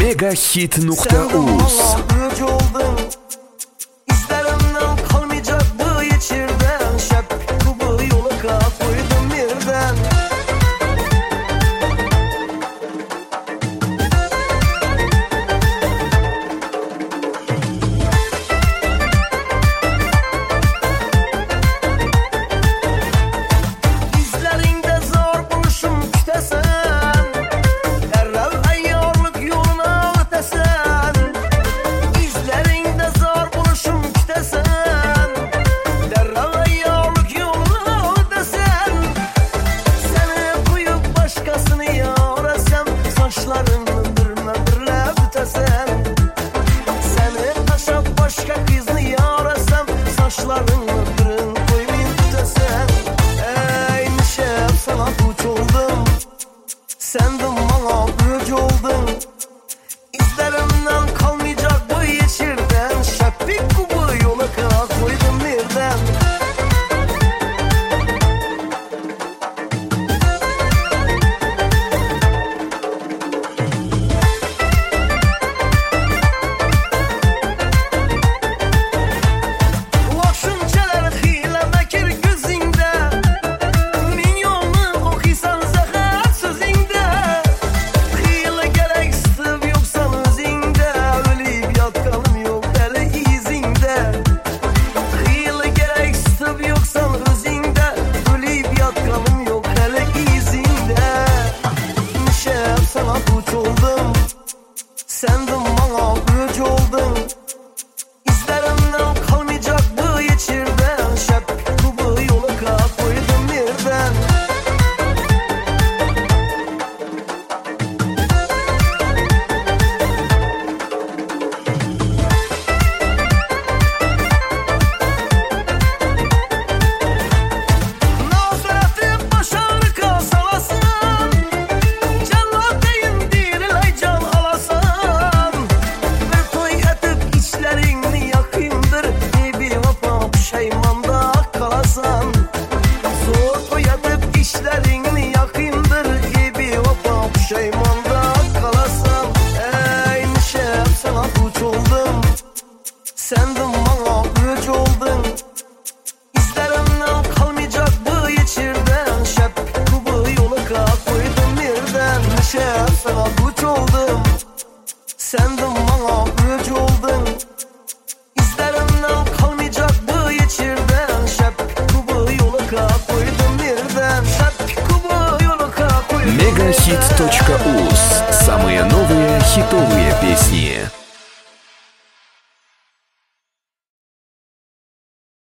Megahit.uz. İzlerimden kalmayacak bu içirden. Şep kubu yola koydum birden. İzlerinde zor buluşum kütesen. Derhal ayarlık yoluna ötesen. İzlerinde zor buluşum kütesen. Derhal ayarlık yoluna ötesen. Seni koyup başkasını yarasam. Saçlarını dırmadırla bütesen. Seni taşıp başka kızını yarasam. Saçlarını dırın koymayın bütesen. Ey nişep sana tuç oldum. Sen de bana güç oldun. İzlerimden kalmayacak bu yeşilden. Şepik kubu yola koydum birden. Vakşunçalar hile mekir gözünde. Minyonlu okuysan zahar sözünde. Hile gerek sıv yoksan özünde. Ölüp yatkalım yok deli izinde. Hile gerek sıv yoksan özünde. Ölüp yatkalım yok deli izinde. Nişep sana tuç oldum. Sen de bana güç oldun. İzlerimden kalmayacak bu içirden. Şep kubu yola koydum birden. Nazareti başarıka salasın. Cennet deyin dirilay can alasan. Bir toy edip içlerini yakındır. Bir vapa pişeymanda kalasan. Zor toy edip içlerini yakındır. Bir vapa pişeymanda kalasan. Ey nişep sana tuç oldum. Sen de bana güç oldun. İzlerimden kalmayacak bu içirden. Şep kubu yola koydum birden. Nişep sana tuç oldum. Sen de bana güç oldun. İzlerimden kalmayacak bu içirden. Şep kubu yola koydum birden. Şep kubu yola koydum birden. Megahit.uz. Самые новые хитовые песни.